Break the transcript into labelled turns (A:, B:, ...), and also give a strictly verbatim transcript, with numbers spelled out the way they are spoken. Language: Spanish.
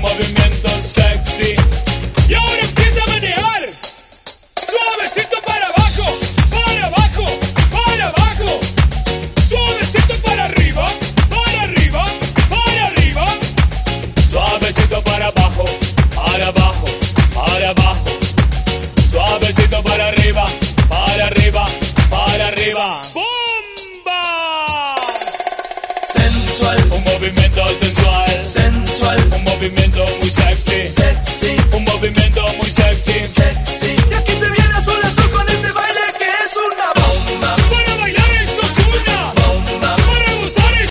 A: movimiento sexy. Y ahora empieza a manejar. Suavecito para abajo, para abajo, para abajo. Suavecito para arriba, para arriba, para arriba. Suavecito para abajo, para abajo, para abajo. Suavecito para arriba, para arriba, para arriba. ¡Bomba!
B: Sensual,
A: un movimiento sensual.
B: sensual,
A: Un movimiento muy sexy.
B: sexy.